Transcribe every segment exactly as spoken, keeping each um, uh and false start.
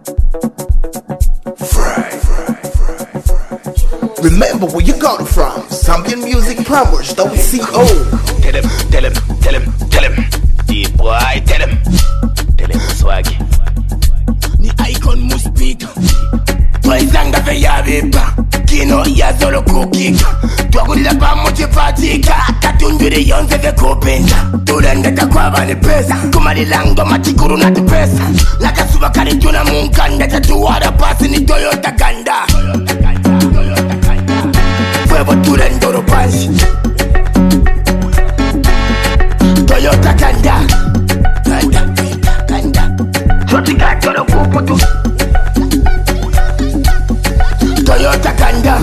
Remember where you got it from. Zambian Music Plumbers, don't C O. Tell him, tell him, tell him, tell him. The boy, tell him. Tell him swag. Ni icon mu speak. Twaizanga ve yabipa. Kino ya solo kukika. Twagulila pamoja patika. Katunjuri yonze ve kupenda. Tulendeka kwa bani pesa. Kumalilango matikuru na tupesa. Laka suba kari tuna munkanda. Tatuwara pasi ni Toyota Ganda. Fuego tulendoro pansi. Toyota Ganda. Ganda, Ganda. Chotika toro kuputu. Toyota Ganda.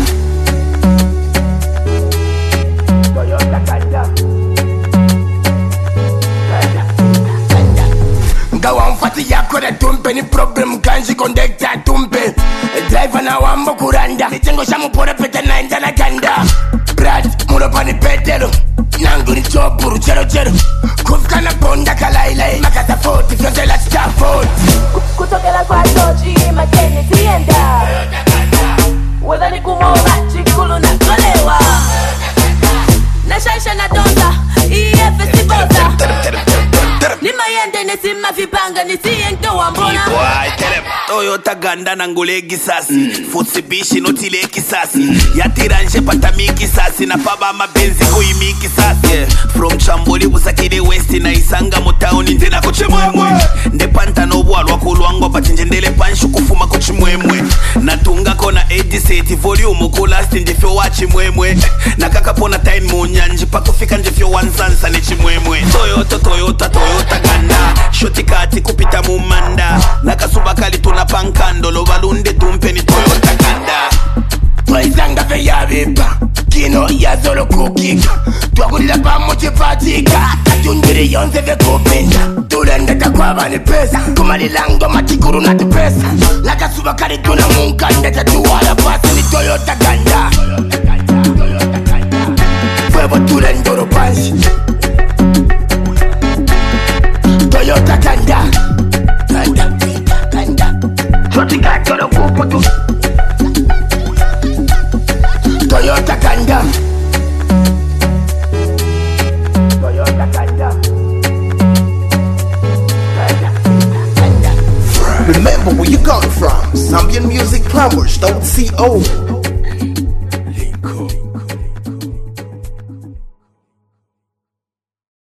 Toyota Ganda. Ganda, Ganda. Ngawa mfati yako na tumpe ni problem kanji kondekta tumpe. Driver na wambo kuranda. Nitengo shamu pora pete na indana Ganda. Brad muropa ni petero. Nangu ni chopuru chero chero. Kufika na bonda kalailai. Makata forty fyonte la Stafford. Kutokela kwa tochi makene tienda. Whether ni kumora chikulu na kolewa. Na shaisha na donda. Iye festiboza. Ni mayende nesima vipanga nisiento wambona. Boy, tell him. Toyota Ganda nangule kisasi. mm. Futsibishi notile kisasi. mm. Yatiranje patami kisasi. Na paba mabenzi kuimi kisasi. yeah. From Chamboli busakile west na isanga motaoni ndena kuchimwemwe. Nde panta no bwalwa kulwango pachinjendele panshu kufuma kuchimwemwe. Natunga kona eighty-seven volume kulasti njefyo wachimwemwe. Nakaka pona time munyanji pakufika njefyo wansansa nechimwemwe. Toyota Toyota Toyota Ganda. Shoti kati kupita mumanda. Nakasuba kali tuna pankando. Lobalunde tumpe ni Toyota Ganda. Twaizanga ve yabipa. Kino ya solo kukika. Twagulila pamoja patika. Katunjuri yonze ve kupenda. Tulendeka kwa bani pesa. Kumalilango matikuru na tupesa. Laka suba kari tuna munkanda. Tatuwala pasi ni Toyota Ganda. Fuego tulendoro pansi. Toyota Ganda. Ganda, Ganda. Chotika toro kuputu. Toyota Ganda. Toyota Ganda. Ganda, Ganda. Remember where you got it from. Zambian Music Plumbers, don't C O.